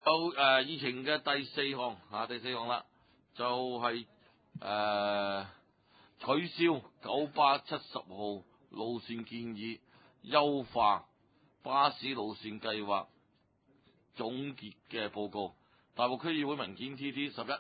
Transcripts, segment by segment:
到議程嘅第四項啦，就係、取消九巴70號路線建議優化巴士路線計劃總結嘅報告。大埔區議會文件 TT11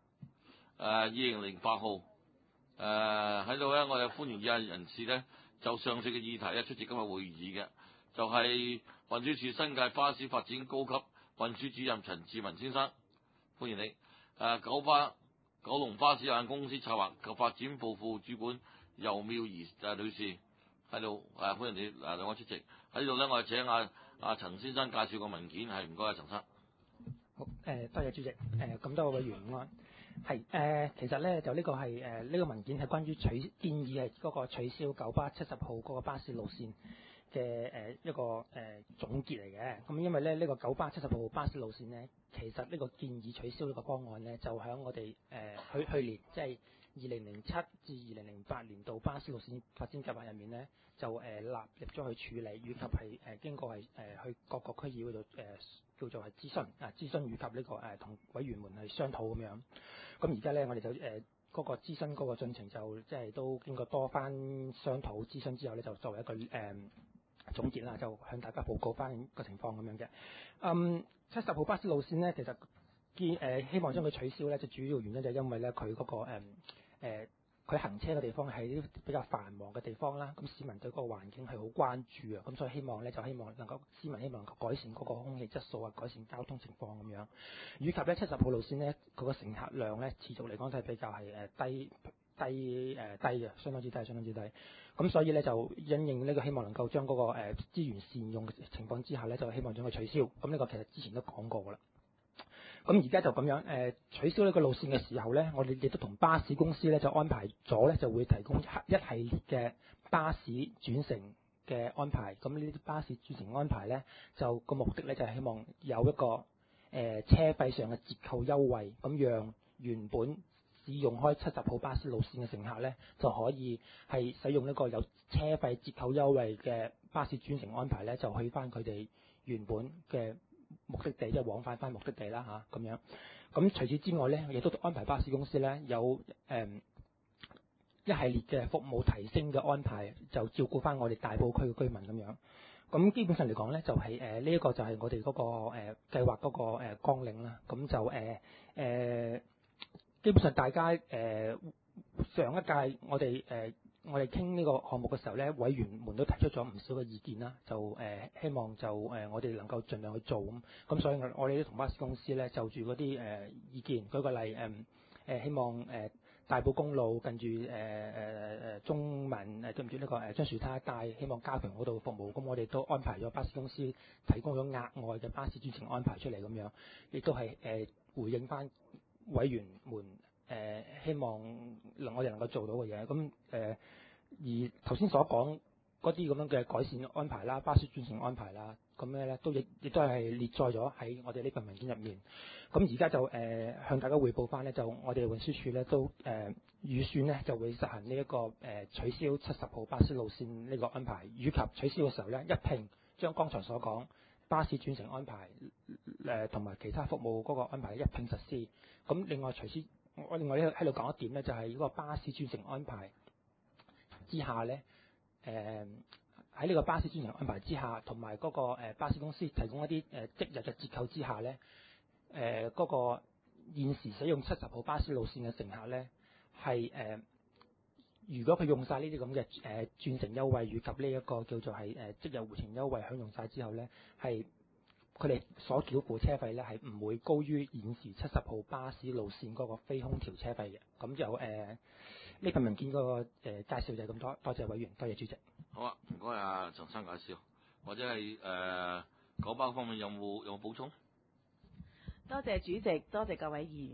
2008號喺度咧，我哋歡迎以下人士咧就上述嘅議題咧出席今日會議嘅，就係、運輸署新界巴士發展高級運輸主任陳志文先生，歡迎你。九龍巴士有限公司策劃及發展部副主管游妙儀女士喺度，歡迎你兩位出席。喺度咧，我哋請阿陳先生介紹個文件，係唔該陳生。 好，多謝主席，咁多位委員安。係其實咧就呢個係呢個文件係關於建議係嗰個取消九巴70號嗰個巴士路線嘅一個總結嚟嘅。咁因為咧呢個九巴70號巴士路線咧，其實呢個建議取消呢個方案咧，就喺我哋去年即係2007至2008年度巴士路線發展計劃入面咧，就納入咗去處理，以及係經過係去各個區議會度叫做係諮詢以及呢個同委員們係商討咁樣。咁而家咧我哋就嗰個諮詢嗰個進程就即係都經過多番商討諮詢之後咧，就作為一個總結啦，就向大家報告翻個情況咁樣嘅。70號巴士路線咧，其實希望將佢取消咧，就主要原因就係因為咧佢嗰個佢行車嘅地方係啲比較繁忙嘅地方啦，咁市民對嗰個環境係好關注啊，咁所以希望能夠市民希望能夠改善嗰個空氣質素啊，改善交通情況咁樣，以及咧70號路線咧佢個乘客量咧持續嚟講都係比較係低嘅，相當之低。咁所以咧就因應呢個希望能夠將嗰個資源善用嘅情況之下咧，就希望將佢取消。咁呢個其實之前都講過㗎啦。咁而家就咁樣取消呢個路線嘅時候咧，我哋亦都同巴士公司咧就安排咗咧，就會提供一系列嘅巴士轉乘嘅安排。咁呢啲巴士轉乘安排咧，就個目的咧就係希望有一個車費上嘅折扣優惠，咁讓原本使用開70號巴士路線嘅乘客咧，就可以係使用呢個有車費折扣優惠嘅巴士轉乘安排咧，就去翻佢哋原本嘅目的地，即係往返翻目的地啦咁樣。咁除此之外咧，亦都安排巴士公司咧有一系列嘅服務提升嘅安排，就照顧翻我哋大埔區嘅居民咁樣。咁基本上嚟講咧，就係呢一個就係我哋嗰個計劃嗰個綱領啦。咁就基本上大家上一屆我哋傾呢個項目嘅時候咧，委員們都提出咗唔少嘅意見啦，就希望就我哋能夠盡量去做咁，所以我哋都同巴士公司咧就住嗰啲意見，舉個例希望大埔公路近住中文對唔住呢個樟樹灘一帶，希望加強嗰度服務，咁我哋都安排咗巴士公司提供咗額外嘅巴士轉乘安排出嚟咁樣，亦都係回應翻委員們希望我哋能夠做到嘅嘢。咁而頭先所講嗰啲咁樣嘅改善安排啦，巴士轉乘安排啦，咁咧都亦都係列載咗喺我哋呢份文件入面。咁而家就向大家匯報翻咧，就我哋運輸署咧都預算咧就會實行呢一個取消70號巴士路線呢個安排，以及取消嘅時候咧一併將剛才所講巴士轉乘安排同埋其他服務嗰個安排一併實施。咁另外我另外喺度講一點咧，就係嗰個巴士轉乘安排之下咧，喺呢個巴士轉乘安排之下，同埋嗰個巴士公司提供一啲即日嘅折扣之下咧，嗰個現時使用70號巴士路線嘅乘客咧，係如果佢用晒呢啲咁嘅轉乘優惠以及呢一個叫做係即日回程優惠享用晒之後咧，係佢哋所繳付車費咧係唔會高於現時70號巴士路線嗰個非空調車費嘅。咁就呢份文件嗰個介紹就係咁多，多謝委員，多謝主席。 好啊，唔該啊，陳生介紹，或者係九巴方面有冇補充？ 多謝主席，多謝各位議員。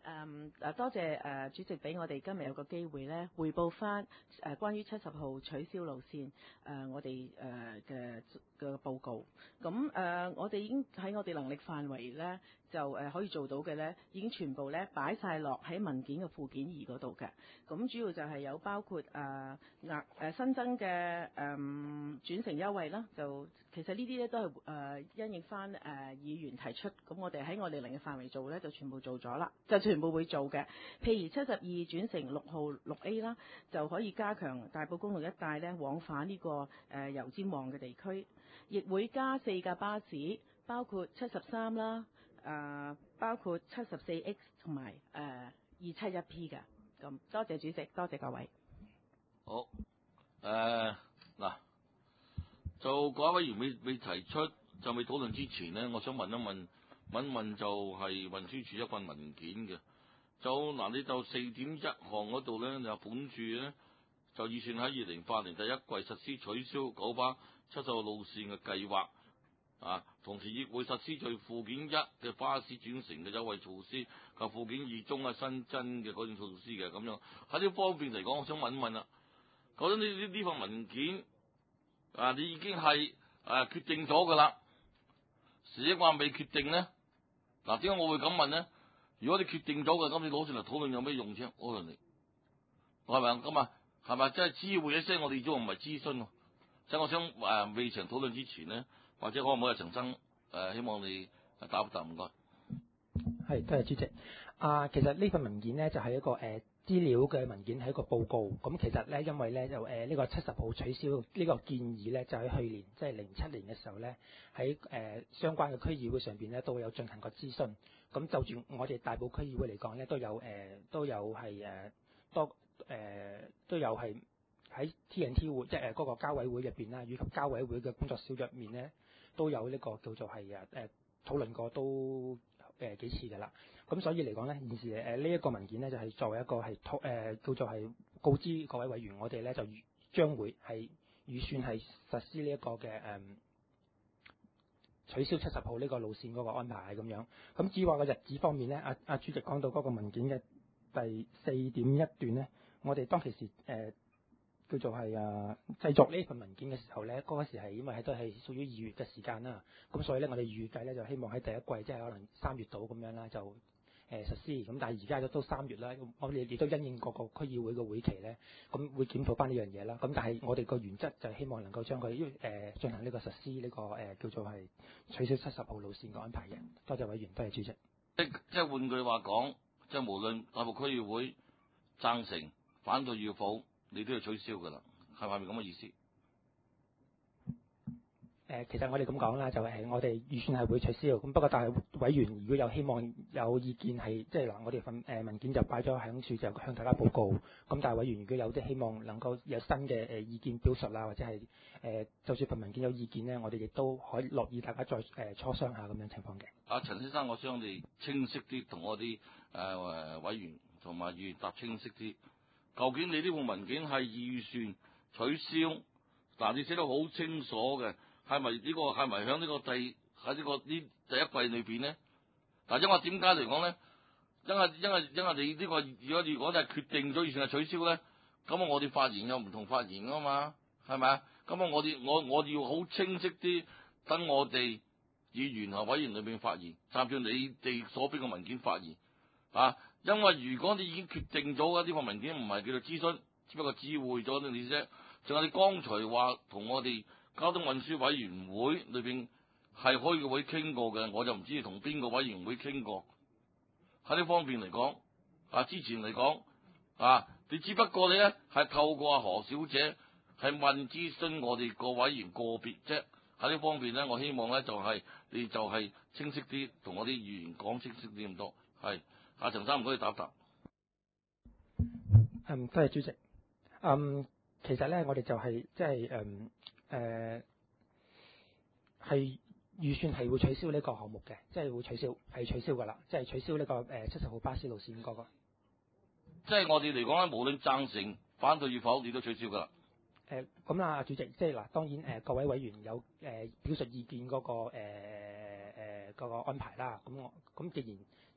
多謝主席俾我哋今日有個機會咧，匯報翻關於70號取消路線我哋嘅報告。咁我哋已經喺我哋能力範圍咧，就可以做到嘅咧，已經全部咧擺晒落喺文件嘅附件2嗰度嘅。咁主要就係有包括新增嘅轉乘優惠啦，就其實呢啲咧都係因應翻議員提出，咁我哋喺我哋能力範圍做咧就全部做咗啦，就全部會做嘅。譬如72轉乘6號 6A 啦，就可以加強大埔公路一帶咧往返呢個油尖旺嘅地區，亦會加4架巴士，包括73啦，包括74X 同埋271P 嘅。咁多謝主席，多謝各位。 好，嗱，就各位委員未提出就未討論之前呢，我想問一問就係運輸署一份文件嘅。就嗱，你就4.1項嗰度咧，就本住咧就預算喺2008年第一季實施取消九巴70號路線嘅計劃，同時亦會實施在附件1嘅巴士轉乘嘅優惠措施及附件2中嘅新增嘅嗰種措施嘅咁樣。喺呢方面嚟講，我想問一問啦，究竟呢份文件你已經係決定咗㗎啦，是抑或未決定呢？嗱，點解我會咁問呢？如果你決定咗嘅，咁你攞上嚟討論有咩用啫？可能你係咪咁啊？係咪即係知會一聲？我哋都唔係諮詢喎。即係我想未曾討論之前呢，或者可唔可以陳生希望你答一答，唔該。 係，多謝主席。其實呢份文件呢，就係一個資料嘅文件，係一個報告。咁其實咧，因為咧就呢個70號取消呢個建議咧，就喺去年即係07年嘅時候咧，喺相關嘅區議會上邊咧都有進行過諮詢。咁就住我哋大埔區議會嚟講咧，都有係喺 T&T 會即係嗰個交委會入邊啦，以及交委會嘅工作小組入面咧，都有呢個叫做係討論過都幾次㗎啦。咁所以嚟講咧，現時呢一個文件咧，就係作為一個係叫做係告知各位委員，我哋咧就將會係預算係實施呢一個嘅取消70號呢個路線嗰個安排咁樣。咁至於話個日子方面咧，主席講到嗰個文件嘅第4.1段咧，我哋當其時叫做係製作呢份文件嘅時候咧，嗰時係因為都係屬於2月嘅時間啦，咁所以咧我哋預計咧就希望喺第一季即係可能3月度咁樣啦就實施。咁但係而家都3月啦，我哋亦都因應各個區議會嘅會期咧，咁會檢討翻呢樣嘢啦。咁但係我哋個原則就係希望能夠將佢進行呢個實施呢個叫做係取消70號路線嘅安排嘅。多謝委員，多謝主席。 即係換句話講，即係無論大埔區議會贊成、反對與否，你都要取消㗎啦，係咪咁嘅意思？ 其實我哋咁講啦，就係我哋預算係會取消，咁不過但係委員如果有希望有意見係即係嗱，我哋份文件就擺咗喺處，就向大家報告。咁但係委員如果有啲希望能夠有新嘅意見表述啦，或者係就算份文件有意見呢，我哋亦都可以樂意大家再磋商下咁樣情況嘅。 陳先生，我想你清晰啲同我啲委員同埋議員答清晰啲。究竟你呢份文件係預算取消？嗱，你寫得好清楚嘅。係咪呢個係咪響呢個喺呢個呢第一季裏邊咧？嗱，因為點解嚟講咧？因為你呢個如果係決定咗預算係取消咧，咁我哋發言有唔同發言啊嘛，係咪啊？咁我哋要好清晰啲，等我哋議員和委員裏邊發言，參照你哋所俾嘅文件發言啊。因為如果你已經決定咗嘅呢份文件唔係叫做諮詢，只不過知會咗你啫。仲有你剛才話同我哋交通運輸委員會裏邊係開個會傾過嘅，我就唔知同邊個委員會傾過。喺呢方面嚟講，之前嚟講，你只不過你咧係透過何小姐係問諮詢我哋個委員個別啫。喺呢方面咧，我希望咧就係你就係清晰啲，同我啲議員講清晰啲咁多。係，陳生唔該你答一答。 多謝主席。其實咧，我哋就係即係係預算係會取消呢個項目嘅，即係會取消㗎啦，即係取消呢個70號巴士路線嗰個。 即係我哋嚟講咧，無論贊成、反對與否，你都取消㗎啦。 咁啦，主席，即係嗱，當然各位委員有表述意見嗰個安排啦。咁既然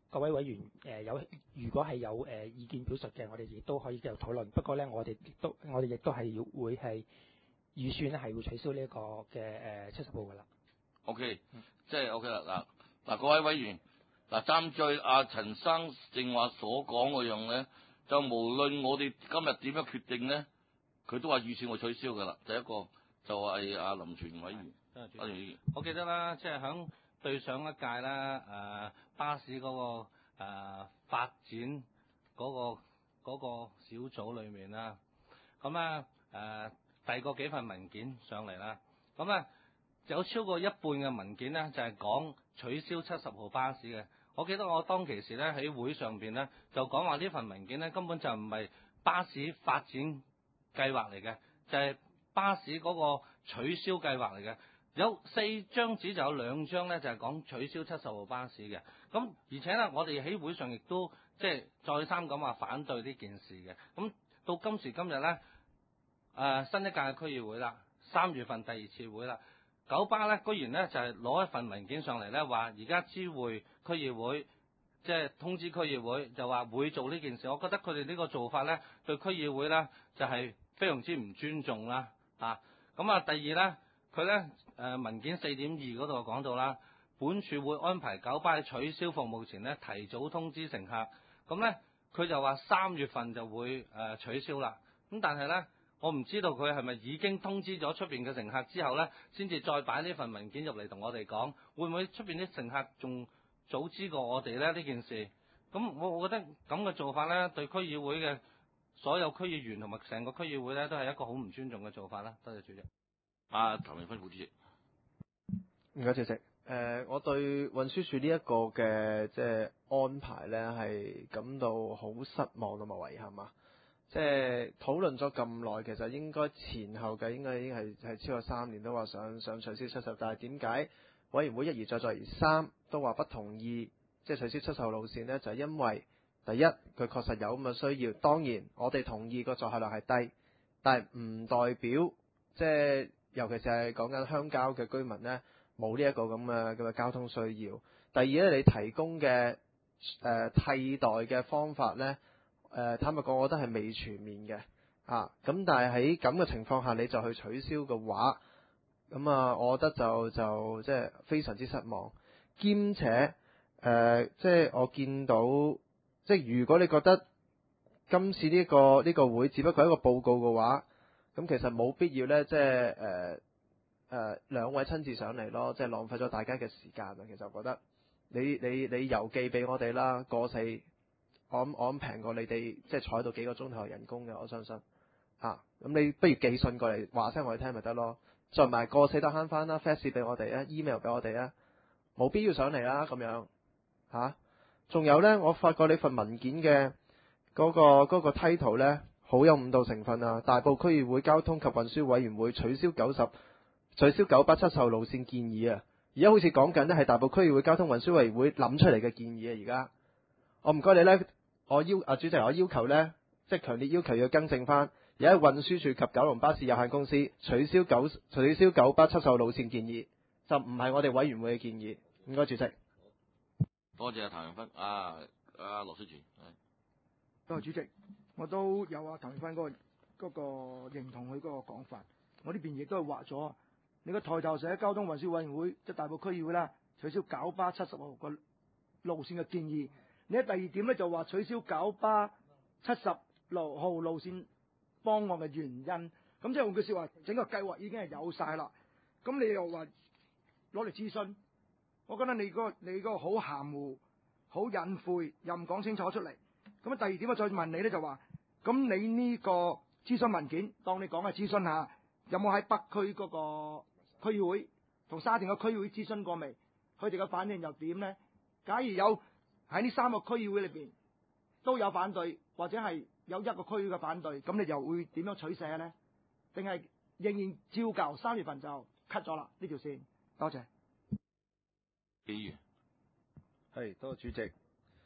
各位委員如果係有意見表述嘅，我哋亦都可以繼續討論。不過咧，我哋亦都係會係預算咧係會取消呢一個嘅70號噶啦。 OK，即係 OK 啦。嗱，各位委員，針對阿陳生正話所講嗰樣咧，就無論我哋今日點樣決定咧，佢都話預算會取消噶啦。第一個就係阿林全委員。 我記得啦，即係響對上一屆啦，巴士嗰個發展嗰個小組裏面啦，咁啊遞過幾份文件上嚟啦，咁啊有超過一半嘅文件咧就係講取消70號巴士嘅。我記得我當其時咧喺會上邊咧就講話呢份文件咧根本就唔係巴士發展計劃嚟嘅，就係巴士嗰個取消計劃嚟嘅。有4張紙就有2張咧，就係講取消70號巴士嘅。咁而且咧，我哋喺會上亦都即係再三咁話反對呢件事嘅。咁到今時今日咧，新一屆嘅區議會啦，3月份第2次會啦，九巴咧居然咧就係攞一份文件上嚟咧，話而家知會區議會，即係通知區議會，就話會做呢件事。我覺得佢哋呢個做法咧，對區議會咧就係非常之唔尊重啦。咁啊，第二咧。佢咧文件4.2嗰度講到啦，本署會安排九巴喺取消服務前咧提早通知乘客。咁咧佢就話3月份就會取消啦。咁但係咧，我唔知道佢係咪已經通知咗出邊嘅乘客之後咧，先至再擺呢份文件入嚟同我哋講，會唔會出邊啲乘客仲早知過我哋咧呢件事？咁我覺得咁嘅做法咧，對區議會嘅所有區議員同埋成個區議會咧，都係一個好唔尊重嘅做法啦。多謝主席。 譚永芬副主席， 唔該主席。我對運輸署呢一個嘅即係安排咧，係感到好失望同埋遺憾啊！即係討論咗咁耐，其實應該前後嘅應該已經係超過3年都話想取消70，但係點解委員會一而再再而三都話不同意即係取消70號路線呢？就係因為第一，佢確實有咁嘅需要。當然我哋同意個載客量係低，但係唔代表即係。尤其是係講緊鄉郊嘅居民呢，冇呢一個咁嘅交通需要。第二咧，你提供嘅替代嘅方法呢，坦白講，我覺得係未全面嘅咁但係喺咁嘅情況下，你就去取消嘅話，咁我覺得就即係非常之失望。兼且即係我見到，即係如果你覺得今次呢個會只不過係一個報告嘅話，咁其實冇必要咧，即係兩位親自上嚟咯，即係浪費咗大家嘅時間啊！其實我覺得你郵寄俾我哋啦，過4，我諗平過你哋即係坐喺度幾個鐘頭人工嘅，我相信咁你不如寄信過嚟話聲我哋聽咪得咯，再埋過4都慳翻啦 ，fax 俾我哋啊 ，email 俾我哋啊，冇必要上嚟啦咁樣仲有咧，我發覺你份文件嘅嗰個 title 咧。好有誤導成分啊！大埔區議會交通及運輸委員會取消九巴70號路線建議啊！而家好似講緊呢係大埔區議會交通運輸委員會諗出嚟嘅建議啊！而家我唔該你呢，主席，我要求呢，即係強烈要求要更正翻，而家運輸署及九龍巴士有限公司取消九巴70號路線建議，就唔係我哋委員會嘅建議。唔該，主席。 多謝譚永芬。羅淑全。 多謝主席。我都有譚永芬嗰個認同佢嗰個講法，我呢邊亦都係畫咗。你個抬頭寫交通運輸委員會即係大埔區議會啦，取消九巴70號個路線嘅建議。你喺第2點咧就話取消九巴70號路線方案嘅原因。咁即係換句説話，整個計劃已經係有晒啦。咁你又話攞嚟諮詢，我覺得你嗰個好含糊、好隱晦，又唔講清楚出嚟。咁第2點我再問你咧就話，咁你呢個諮詢文件，當你講嘅諮詢下，有冇喺北區嗰個區議會同沙田嘅區議會諮詢過未？佢哋嘅反應又點呢？假如有喺呢3個區議會裏邊都有反對，或者係有一個區議會嘅反對，咁你又會點樣取捨呢？定係仍然照舊3月份就 cut 咗啦呢條線？多謝。 議員係多謝主席。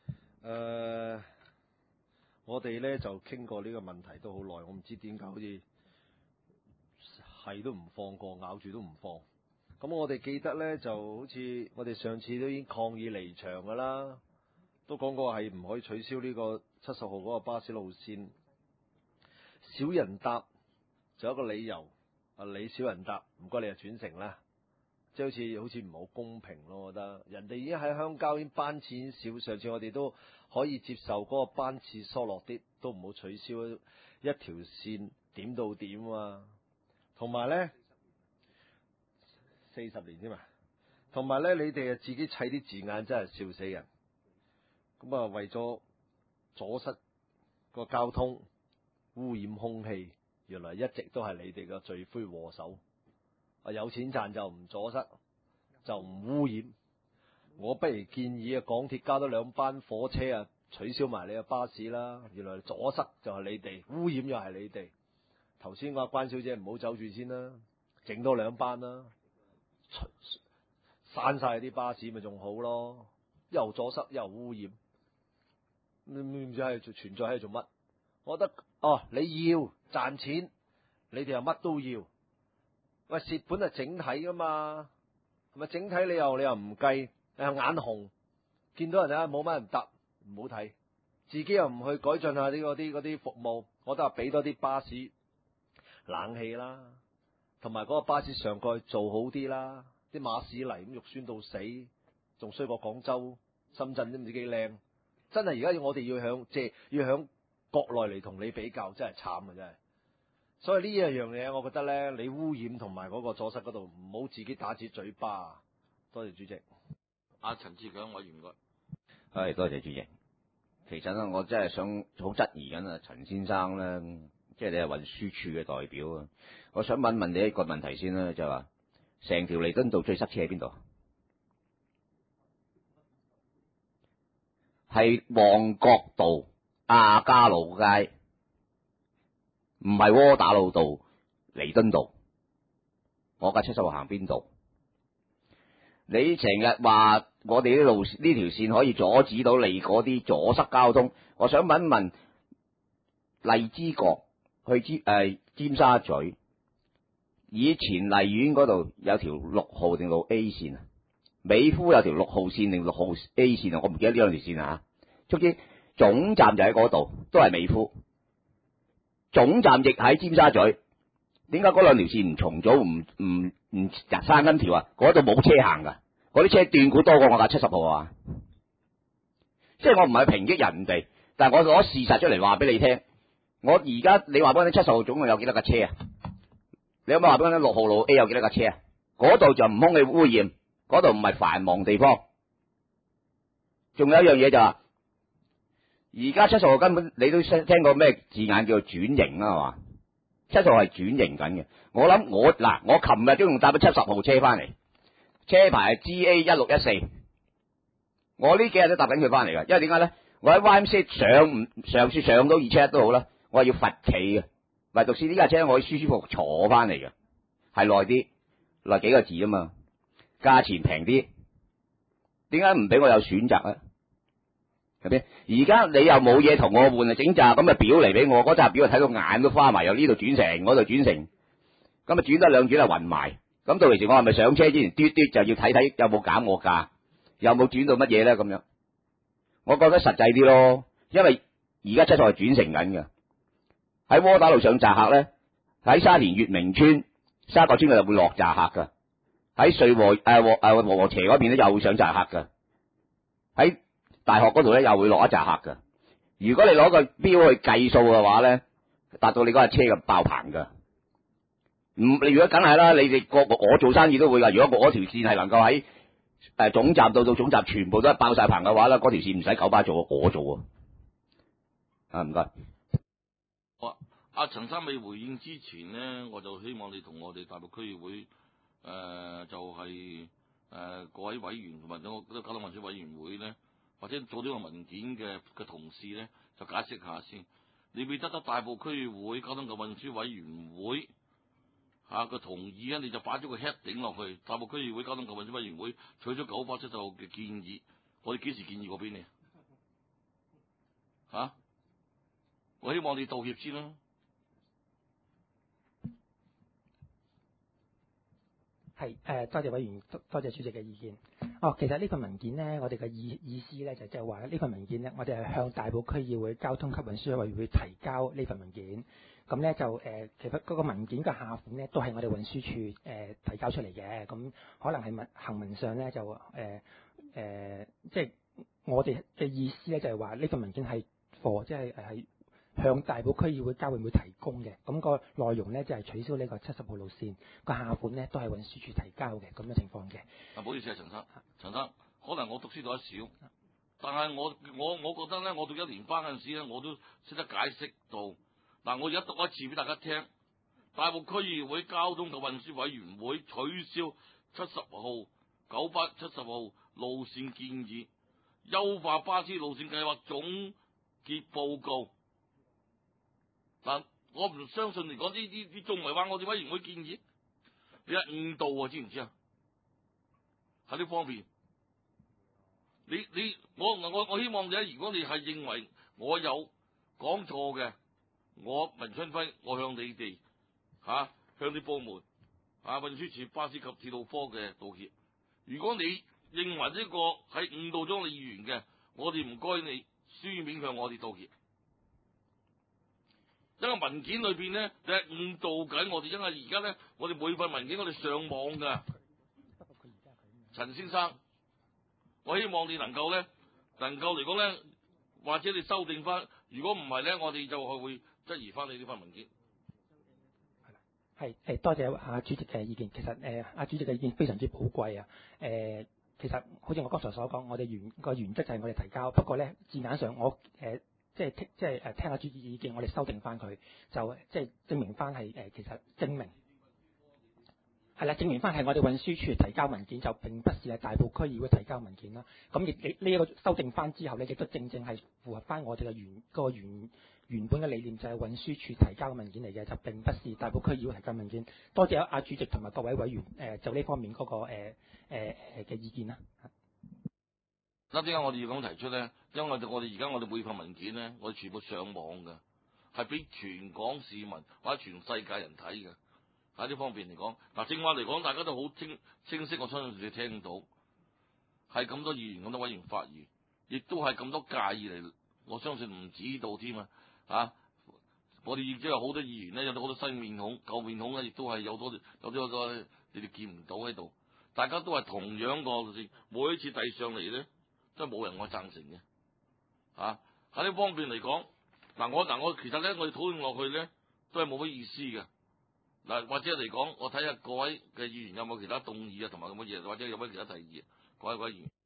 我哋咧就傾過呢個問題都好耐，我唔知點解好似係都唔放過，咬住都唔放。咁我哋記得咧就好似我哋上次都已經抗議離場㗎啦， 都講過係唔可以取消呢個70號嗰個巴士路線，少人搭就有一個理由，你少人搭，唔該你就轉乘啦，即係好似唔係好公平咯，我覺得人哋已經喺鄉郊已經班次已經少，上次我哋都可以接受嗰個班次疏落啲，都唔好取消一條線點到點啊，同埋呢40年啫嘛，同埋呢，你哋啊自己砌啲字眼真係笑死人，咁啊為咗阻塞個交通、污染空氣，原來一直都係你哋嘅罪魁禍首。有錢賺就唔阻塞，就唔污染。我不如建議啊，港鐵加多2班火車啊，取消埋你嘅巴士啦。原來阻塞就係你哋，污染又係你哋。頭先我話關小姐唔好走住先啦，整多2班啦，刪晒啲巴士咪仲好咯。又阻塞又污染，唔知係存在喺度做乜？我覺得你要賺錢，你哋又乜都要。喂，蝕本係整體噶嘛，係咪整體你又唔計，你又眼紅，見到人啊冇乜人搭，唔好睇，自己又唔去改進下嗰啲服務，我都話俾多啲巴士冷氣啦，同埋嗰個巴士上蓋做好啲啦，啲馬屎泥咁肉酸到死，仲衰過廣州、深圳都唔知幾靚，真係而家我哋要響國內嚟同你比較，真係慘啊真係。所以呢一樣嘢，我覺得咧，你污染同埋嗰個阻塞嗰度，唔好自己打自己嘴巴。多謝主席。 阿陳志強委員唔該。 係，多謝主席。其實咧，我真係想好質疑緊啊，陳先生咧，即係你係運輸處嘅代表啊。我想問你一個問題先啦，就係話成條彌敦道最塞車喺邊度？係旺角道、亞皆老街。唔係窩打老道、彌敦道，我架70號行邊度？你成日話我哋呢條線可以阻止到你嗰啲阻塞交通，我想問一問荔枝角去尖沙咀，以前荔園嗰度有條6號定6 A 線啊，美孚有條6號線定6號 A 線啊，我唔記得呢兩條線啊，總之總站就喺嗰度，都係美孚。總站亦喺尖沙咀，點解嗰兩條線唔重組唔生根條啊？嗰度冇車行噶，嗰啲車斷估多過我架70號啊！即係我唔係抨擊人哋，但係我攞事實出嚟話俾你聽。我而家你話俾我聽70號總共有幾多架車啊？你可唔可以話俾我聽6號路 A 有幾多架車啊？嗰度就唔空氣污染，嗰度唔係繁忙地方。仲有一樣嘢就話。而家70號根本你都聽過咩字眼叫做轉型啦，係嘛？70號係轉型緊嘅。我諗我琴日都用搭咗70號車翻嚟，車牌係 GA1614。我呢幾日都搭緊佢翻嚟㗎，因為點解咧？我喺 YMCA 上次上到271都好啦，我係要罰企嘅。唯獨是呢架車我可以舒舒服服坐翻嚟嘅，係耐啲，耐幾個字啊嘛，價錢平啲。點解唔俾我有選擇啊？係咪？而家你又冇嘢同我換啊，整扎咁嘅表嚟俾我，嗰扎表啊睇到眼都花埋，由呢度轉乘，嗰度轉乘，咁啊轉得兩轉啊暈埋。咁到時我係咪上車之前嘟就要睇睇有冇減我價，有冇轉到乜嘢咧？咁樣，我覺得實際啲咯，因為而家70號係轉乘緊嘅。喺窩打路上閘客咧，喺沙田月明村、沙角村就會落閘客噶，喺瑞和和斜嗰邊咧又會上閘客噶，喺大學嗰度咧又會落一紮客噶。如果你攞個標去計數嘅話咧，達到你嗰架車嘅爆棚噶。你如果梗係啦，你哋我做生意都會噶。如果我條線係能夠喺總站到總站全部都係爆晒棚嘅話咧，嗰條線唔使九巴做，我做啊。唔該。 好啊，阿陳生未回應之前呢，我就希望你同我哋大埔區議會就係各位委員同埋嗰個交通運輸委員會咧，或者做呢個文件嘅同事咧，就解釋下先。你未得大埔區議會交通及運輸委員會個同意咧，你就擺咗個 heading 落去。大埔區議會交通及運輸委員會取咗970號嘅建議，我哋幾時建議過俾你？我希望你道歉先啦。 係多謝委員，多謝主席嘅意見。其實呢份文件呢，我哋嘅意思呢，就即係話呢份文件呢，我哋係向大埔區議會交通及運輸委員會提交呢份文件。咁呢，就其實嗰個文件嘅下款呢，都係我哋運輸處提交出嚟嘅。咁可能係行文上呢，就即係我哋嘅意思呢，就係話呢份文件係即係向大埔區議會交委會提供嘅。咁個內容呢，就係取消呢個70號路線，個下款呢，都係運輸處提交嘅咁嘅情況嘅。 唔好意思啊，陳生，可能我讀書讀得少，但係我覺得咧，我讀一年班嗰陣時咧，我都識得解釋到。嗱，我而家讀一次俾大家聽。大埔區議會交通及運輸委員會取消70號九巴70號路線建議，優化巴士路線計劃總結報告。嗱，我唔相信嚟講呢仲唔係話我哋委員會建議，你係誤導啊，知唔知啊？喺呢方面，我希望你，如果你係認為我有講錯嘅，我文春輝，我向你哋向啲部門運輸署巴士及鐵路科嘅道歉。如果你認為呢個係誤導咗你議員嘅，我哋唔該你書面向我哋道歉。因為文件裏邊咧，你係誤導緊我哋，因為而家咧，我哋每份文件我哋上網㗎。陳先生，我希望你能夠嚟講咧，或者你修訂翻。如果唔係咧，我哋就係會質疑翻你呢份文件。 係多謝主席嘅意見。其實主席嘅意見非常之寶貴啊。其實好似我剛才所講，我哋個原則就係我哋提交，不過咧字眼上我即係聽下主席意見，我哋修訂翻佢，就即係證明翻係其實證明係啦，證明翻係我哋運輸處提交文件，就並不是係大埔區議會提交文件啦。咁亦呢一個修訂翻之後咧，亦都正係符合翻我哋嘅原本嘅理念，就係運輸處提交嘅文件嚟嘅，就並不是大埔區議會提交文件。多謝主席同埋各位委員就呢方面嗰個嘅意見啦。 嗱，點解我哋要咁提出咧？因為我哋而家我哋每份文件咧，我哋全部上網㗎，係俾全港市民或者全世界人睇嘅。喺呢方面嚟講，正話嚟講，大家都好清晰，我相信你聽到係咁多議員、咁多委員發言，亦都係咁多屆以嚟，我相信唔止到添啊！我哋亦都有好多議員咧，有好多新面孔、舊面孔咧，亦都係有多你哋見唔到喺度。大家都係同樣個每一次遞上嚟咧，都係冇人我贊成嘅。喺呢方面嚟講，我其實咧，我哋討論落去咧，都係冇乜意思嘅。或者嚟講，我睇下各位嘅議員有冇其他動議啊，同埋咁嘅嘢，或者有乜其他提議，各位議員。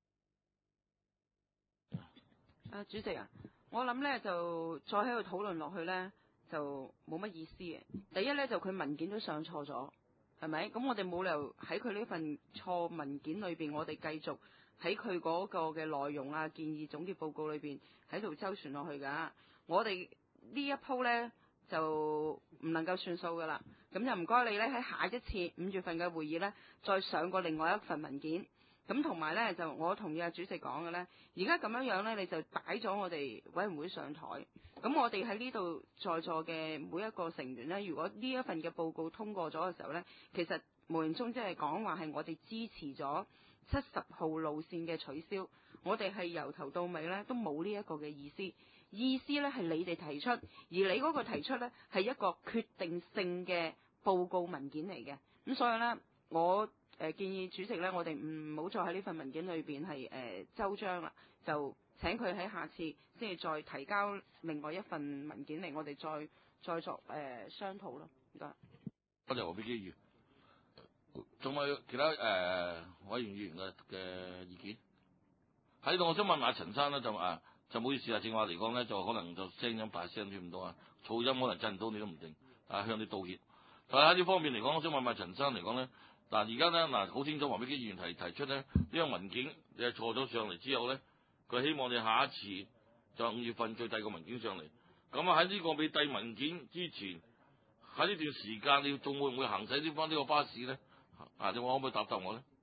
主席啊，我諗咧就再喺度討論落去咧，就冇乜意思嘅。第一咧就佢文件都上錯咗，係咪？咁我哋冇理由喺佢呢份錯文件裏邊，我哋繼續喺佢嗰個嘅內容啊、建議總結報告裏邊喺度周旋落去㗎。我哋呢一鋪咧就唔能夠算數噶啦，咁就唔該你咧喺下一次5月份嘅會議咧，再上過另外一份文件。咁同埋咧就我同意主席講嘅咧，而家咁樣咧，你就擺咗我哋委員會上台。咁我哋喺呢度在座嘅每一個成員咧，如果呢一份嘅報告通過咗嘅時候咧，其實無形中即係講話係我哋支持咗70號路線嘅取消。我哋係由頭到尾咧都冇呢一個嘅意思咧係你哋提出，而你嗰個提出咧係一個決定性嘅報告文件嚟嘅。咁所以咧，我建議主席咧，我哋唔好再喺呢份文件裏邊係周章啦，就請佢喺下次先至再提交另外一份文件嚟，我哋再作商討咯。唔該。 多謝何必基議員，仲有其他委員議員嘅意見喺度。我想問下陳生咧，就唔好意思啊，正話嚟講咧，就可能就聲音大聲啲咁多啊，噪音可能震到你都唔定向你道歉。但係喺呢方面嚟講，我想問下陳生嚟講咧。而家咧好清楚，黃碧基議員提出咧呢個文件你係錯咗上嚟之後咧，佢希望你下一次就5月份再遞個文件上嚟。咁喺呢個未遞文件之前，喺呢段時間你仲會唔會行使呢個巴士咧？你可唔可以答我咧？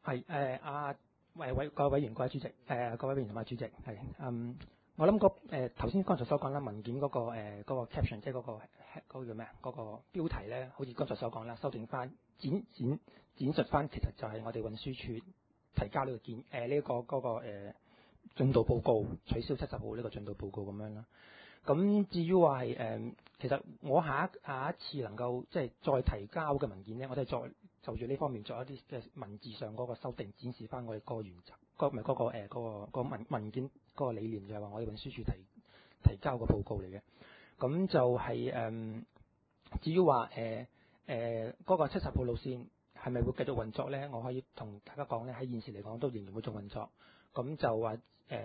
係各位委員、各位主席，各位委員同埋主席係我諗頭先剛才所講啦，文件嗰個 caption 即係嗰個叫咩啊？嗰個標題咧，好似剛才所講啦，修訂翻展述翻，其實就係我哋運輸署提交呢個進度報告，取消70號呢個進度報告咁樣啦。咁至於話係其實我下一次能夠即係再提交嘅文件咧，我哋再就住呢方面作一啲嘅文字上嗰個修訂，展示翻我哋個原則，嗰個文件嗰個理念，就係話我哋運輸署提交個報告嚟嘅。咁就係至於話嗰個70號路線係咪會繼續運作咧？我可以同大家講咧，喺現時嚟講都仍然會仲運作。咁就話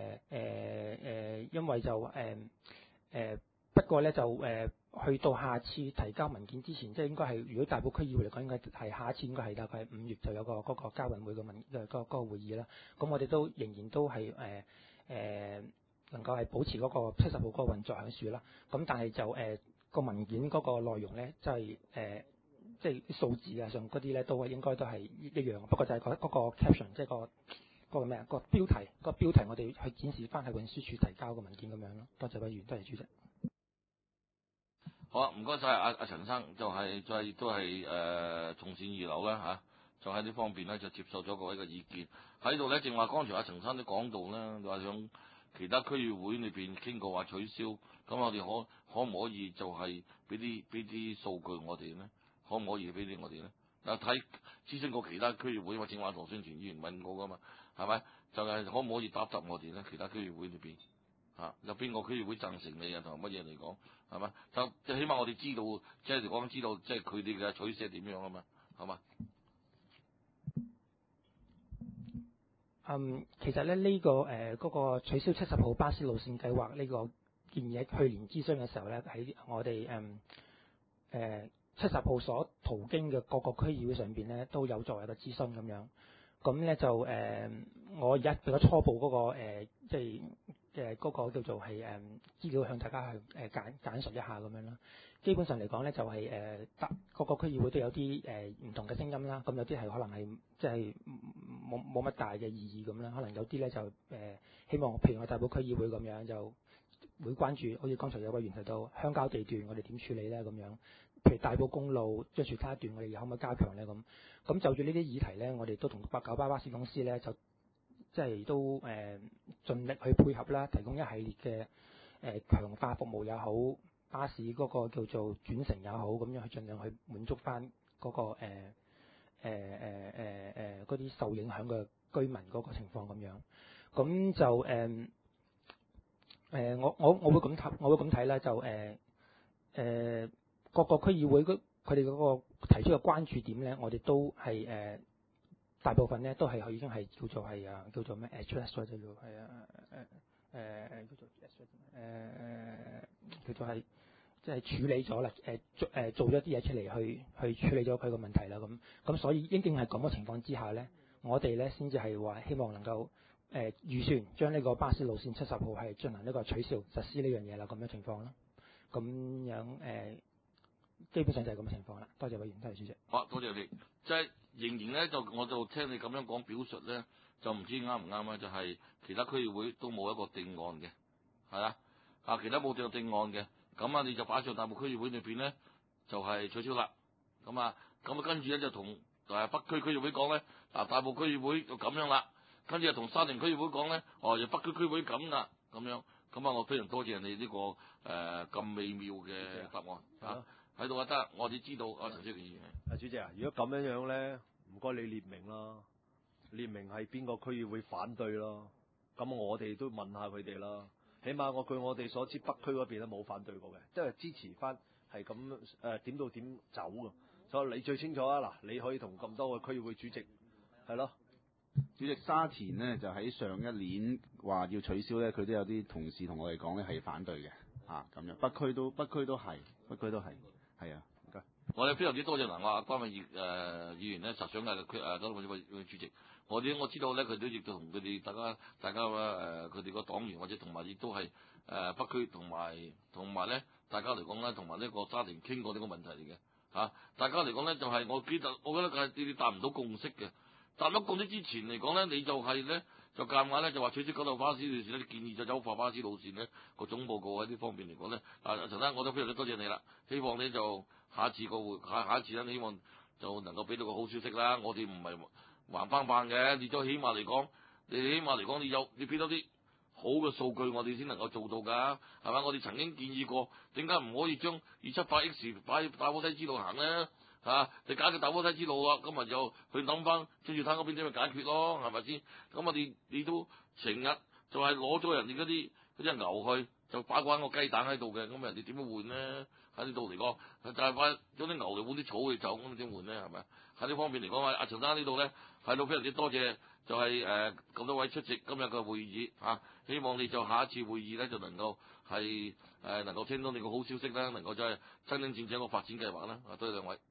因為就不過咧就去到下次提交文件之前，即係應該係如果大埔區議會嚟講，應該係下一次應該係大概5月就有嗰個交運會嘅嗰個會議啦。咁我哋都仍然都係能夠係保持嗰個70號嗰個運作喺處啦。咁但係就個文件嗰個內容咧，即係即係數字啊上嗰啲咧，都應該都係一樣。不過就係嗰個 caption 即係個咩啊？個標題我哋去展示翻係運輸署提交嘅文件咁樣咯。多謝委員，多謝主席。 好啊，唔該晒阿陳生，就係都係從善如流啦嚇，就喺呢方面咧就接受咗各位嘅意見喺度咧。正話剛才阿陳生都講到啦，話想其他區議會裏邊傾過話取消，咁我哋可唔可以就係俾啲數據我哋咧？可唔可以俾啲我哋咧？嗱，睇諮詢過其他區議會，或正話羅宣傳議員問過噶嘛，係咪？就係可唔可以答我哋咧？其他區議會裏邊有邊個區議會贊成你啊？同埋乜嘢嚟講係嘛？就起碼我哋知道，即係講知道，即係佢哋嘅取捨點樣啊嘛，係嘛？ 其實咧呢嗰個取消70號巴士路線計劃呢個建議喺去年諮詢嘅時候咧，喺我哋70號所途經嘅各個區議會上邊咧，都有作為一個諮詢咁樣。咁咧就我而家比較初步嗰個即係嗰個叫做係資料向大家去簡述一下咁樣啦。基本上嚟講咧，就係各個區議會都有啲唔同嘅聲音啦。咁有啲係可能係即係冇乜大嘅意義咁啦。可能有啲咧就希望，譬如我大埔區議會咁樣就會關注，好似剛才有委員提到鄉郊地段我哋點處理咧咁樣。譬如大埔公路將樹卡段，我哋可唔可以加強咧咁？咁就住呢啲議題咧，我哋都同九巴士公司咧，就即係都盡力去配合啦，提供一系列嘅強化服務也好，巴士嗰個叫做轉乘也好，咁樣去盡量去滿足翻嗰個嗰啲受影響嘅居民嗰個情況咁樣。咁就我會咁睇啦，就各個區議會佢哋嗰個提出嘅關注點咧，我哋都係大部分咧都係已經係叫做係叫做咩 address 咗就叫係叫做係即係處理咗啦，做咗啲嘢出嚟去處理咗佢個問題啦咁所以應該係咁嘅情況之下咧，我哋咧先至係話希望能夠預算將呢個巴士路線70號係進行呢個取消實施呢樣嘢啦，咁樣情況啦，咁樣基本上就係咁嘅情況啦。多謝委員，多謝主席。 好，多謝你。即係仍然咧，我就聽你咁樣講表述咧，就唔知啱唔啱啊？就係其他區議會都冇一個定案嘅，係啊，其他冇定案嘅，咁你就擺上大埔區議會裏邊咧，就係取消啦。咁跟住咧就同北區區議會講咧，大埔區議會就咁樣啦。跟住又同沙田區議會講咧，又北區區議會咁啦，咁樣。咁我非常多謝你呢個咁美妙嘅答案喺度得，我哋知道陳小健議員。 主席啊，如果咁樣咧，唔該你列明啦，列明係邊個區議會反對咯，咁我哋都問下佢哋啦。起碼據我哋所知，北區嗰邊都冇反對過嘅，即係支持翻係咁點到點走㗎。所以你最清楚啊！嗱，你可以同咁多個區議會主席係咯。 主席，沙田呢就喺上一年話要取消咧，佢都有啲同事同我哋講咧係反對嘅咁樣。北區都係，係啊，唔該。 我哋非常之多謝我關偉議員咧，實想嘅多位主席。我知道咧，佢都亦都同佢哋大家佢哋個黨員或者同埋亦都係北區同埋咧，大家嚟講咧，同埋呢個沙田傾過呢個問題嚟嘅大家嚟講咧就係我覺得係你哋達唔到共識嘅。 但喺講之前嚟講咧，你就係咧就夾硬咧就話取消九路巴士路線咧，建議就優化巴士路線咧個總報告喺呢方面嚟講咧，陳生我都非常之多謝你啦，希望你就下一次下一次咧，希望就能夠俾到個好消息啦。我哋唔係橫棒棒嘅，你都起碼嚟講，你俾多啲好嘅數據，我哋先能夠做到㗎，係嘛？我哋曾經建議過，點解唔可以將278X 擺打火梯之路行咧？你解決打火梯之路啦，咁咪就去諗翻跟住睇嗰邊點去解決咯，係咪先？咁我哋你都成日就係攞咗人哋嗰啲牛去，就擺關個雞蛋喺度嘅，咁人哋點樣換咧？喺呢度嚟講，就係擺將啲牛嚟換啲草去走，咁點換咧？係咪？喺呢方面嚟講，阿陳生呢度咧係到非常之多謝，就係咁多位出席今日嘅會議希望你就下一次會議咧就能夠係能夠聽到你個好消息啦，能夠就係真真正正個發展計劃啦。多謝兩位。